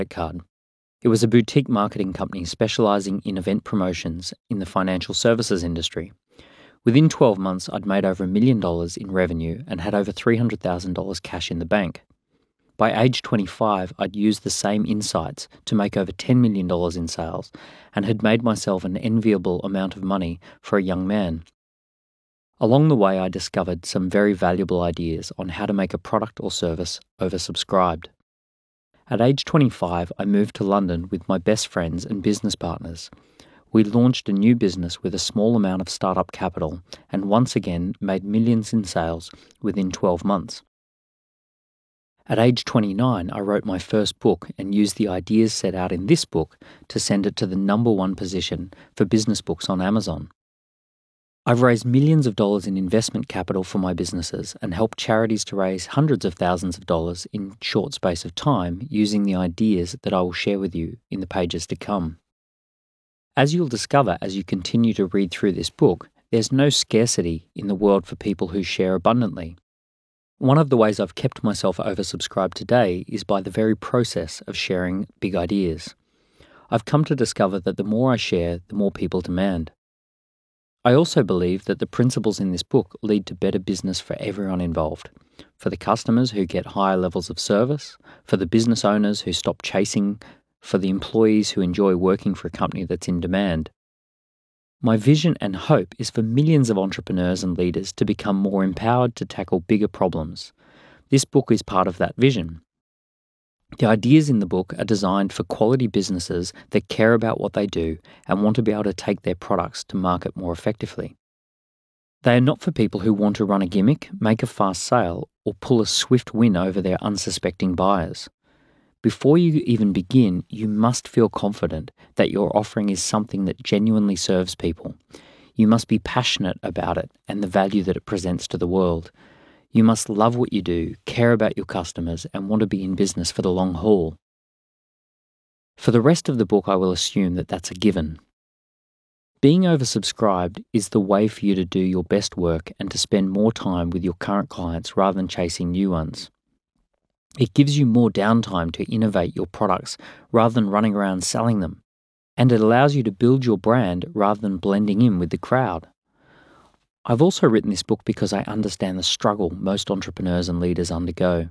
card. It was a boutique marketing company specializing in event promotions in the financial services industry. Within 12 months, I'd made over $1 million in revenue and had over $300,000 cash in the bank. By age 25, I'd used the same insights to make over $10 million in sales and had made myself an enviable amount of money for a young man. Along the way, I discovered some very valuable ideas on how to make a product or service oversubscribed. At age 25, I moved to London with my best friends and business partners. We launched a new business with a small amount of startup capital and once again made millions in sales within 12 months. At age 29, I wrote my first book and used the ideas set out in this book to send it to the #1 position for business books on Amazon. I've raised millions of dollars in investment capital for my businesses and helped charities to raise hundreds of thousands of dollars in short space of time using the ideas that I will share with you in the pages to come. As you'll discover as you continue to read through this book, there's no scarcity in the world for people who share abundantly. One of the ways I've kept myself oversubscribed today is by the very process of sharing big ideas. I've come to discover that the more I share, the more people demand. I also believe that the principles in this book lead to better business for everyone involved. For the customers who get higher levels of service, for the business owners who stop chasing, for the employees who enjoy working for a company that's in demand. My vision and hope is for millions of entrepreneurs and leaders to become more empowered to tackle bigger problems. This book is part of that vision. The ideas in the book are designed for quality businesses that care about what they do and want to be able to take their products to market more effectively. They are not for people who want to run a gimmick, make a fast sale, or pull a swift win over their unsuspecting buyers. Before you even begin, you must feel confident that your offering is something that genuinely serves people. You must be passionate about it and the value that it presents to the world. You must love what you do, care about your customers, and want to be in business for the long haul. For the rest of the book, I will assume that that's a given. Being oversubscribed is the way for you to do your best work and to spend more time with your current clients rather than chasing new ones. It gives you more downtime to innovate your products rather than running around selling them. And it allows you to build your brand rather than blending in with the crowd. I've also written this book because I understand the struggle most entrepreneurs and leaders undergo.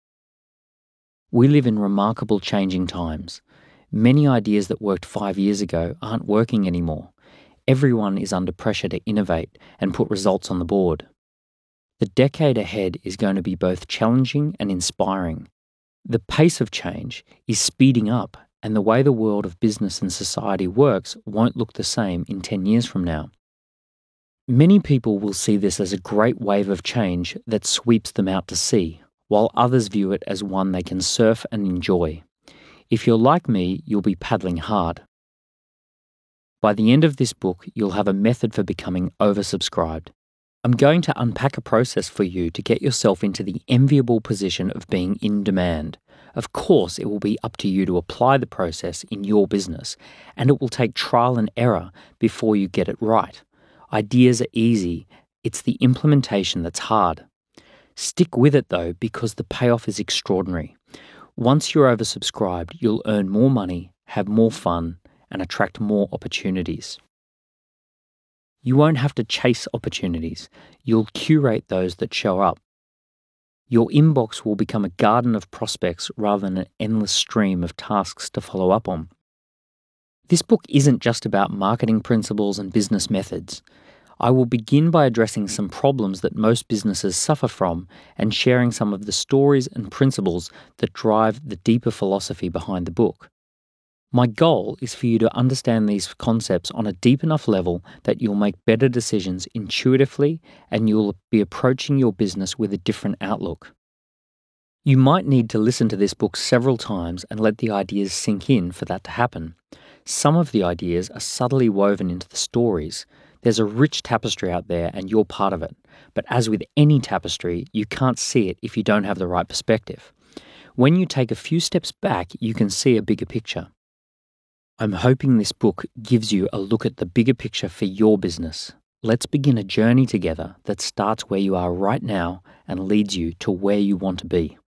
We live in remarkable changing times. Many ideas that worked 5 years ago aren't working anymore. Everyone is under pressure to innovate and put results on the board. The decade ahead is going to be both challenging and inspiring. The pace of change is speeding up, and the way the world of business and society works won't look the same in 10 years from now. Many people will see this as a great wave of change that sweeps them out to sea, while others view it as one they can surf and enjoy. If you're like me, you'll be paddling hard. By the end of this book, you'll have a method for becoming oversubscribed. I'm going to unpack a process for you to get yourself into the enviable position of being in demand. Of course, it will be up to you to apply the process in your business, and it will take trial and error before you get it right. Ideas are easy. It's the implementation that's hard. Stick with it though, because the payoff is extraordinary. Once you're oversubscribed, you'll earn more money, have more fun, and attract more opportunities. You won't have to chase opportunities. You'll curate those that show up. Your inbox will become a garden of prospects rather than an endless stream of tasks to follow up on. This book isn't just about marketing principles and business methods. I will begin by addressing some problems that most businesses suffer from and sharing some of the stories and principles that drive the deeper philosophy behind the book. My goal is for you to understand these concepts on a deep enough level that you'll make better decisions intuitively and you'll be approaching your business with a different outlook. You might need to listen to this book several times and let the ideas sink in for that to happen. Some of the ideas are subtly woven into the stories. There's a rich tapestry out there and you're part of it. But as with any tapestry, you can't see it if you don't have the right perspective. When you take a few steps back, you can see a bigger picture. I'm hoping this book gives you a look at the bigger picture for your business. Let's begin a journey together that starts where you are right now and leads you to where you want to be.